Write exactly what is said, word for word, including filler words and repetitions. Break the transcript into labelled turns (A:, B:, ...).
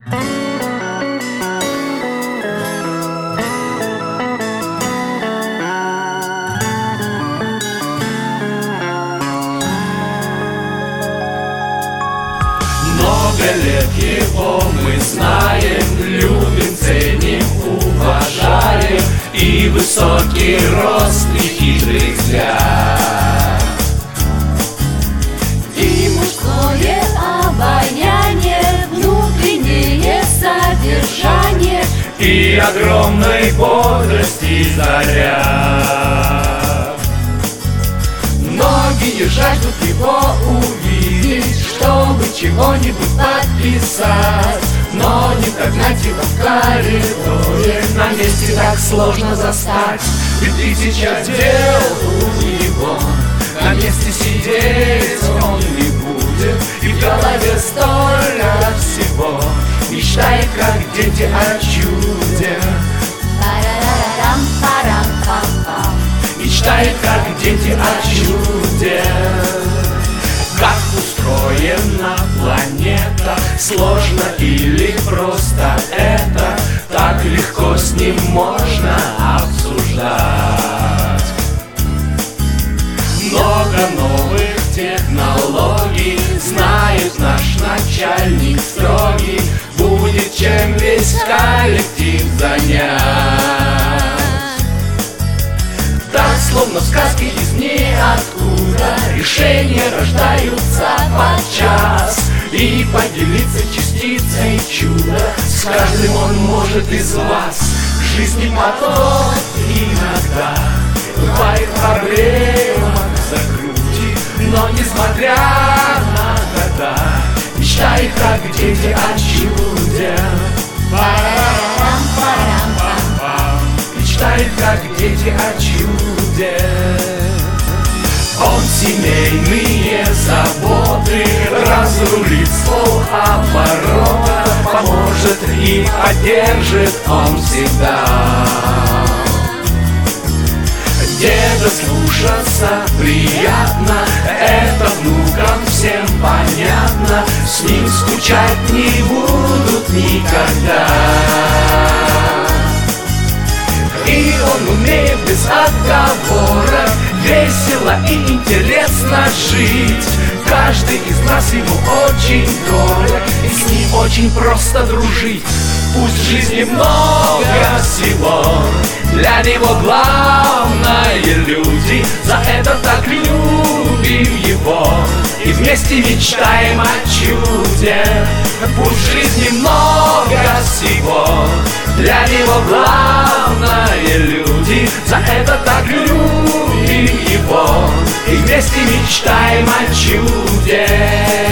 A: Много лет его мы знаем, любим, ценим, уважаем. И высокий рост, и хитрый взгляд,
B: и мужское обаяние, внутреннее содержание,
A: и огромной бодрости заряд.
B: Многие жаждут его увидеть, чтобы чего-нибудь подписать, но не догнать его в коридоре,
A: На месте так сложно застать, ведь тысяча дел у него. На месте сидеть он не будет, и в голове столько всего. Мечтает, как дети, о чуде.
B: Парарарам-парам-пам-пам.
A: Мечтает, как дети, о чуде. Как устроена планета, сложно или просто это, так легко с ним можно обсуждать. Много новых технологий знает наш начальник строгий, будет чем весь коллектив занять. Так, словно в сказке из ниоткуда, решения рождаются подчас. И поделиться частицей чуда с каждым он может из вас. В жизни поток иногда бывает проблема закрутит, но несмотря на года мечтает, как дети, о чуде.
B: Парарарам-парам-пам.
A: Мечтает, как дети, о чуде. Он семейные заботы разрулит с полоборота, поможет и поддержит он всегда. Деда слушаться приятно, это внукам всем понятно, с ним скучать не будут никогда. И он умеет без отговорок весело и интересно жить. Каждый из нас ему очень дорог, и с ним очень просто дружить. Пусть в жизни много всего, для него главное люди. За это так любим его и вместе мечтаем о чуде. Пусть в жизни много всего, для него главное люди. За это так любим его и вместе мечтаем о чуде.